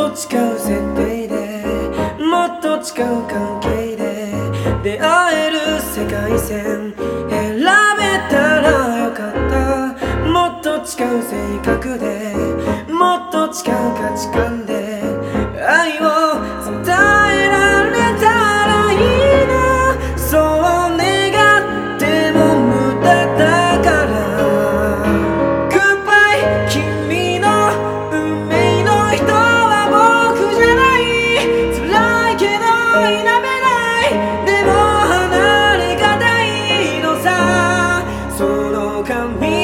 と違う設定でもっと違う関係で出会える世界線選べたらよかった。もっと違う性格でもっと違う価値観で愛を伝えられたらいいな。そう願っても無駄だから Goodbye 君の運命の人は僕じゃない。辛いけど否めない。でも離れがたいのさ。その髪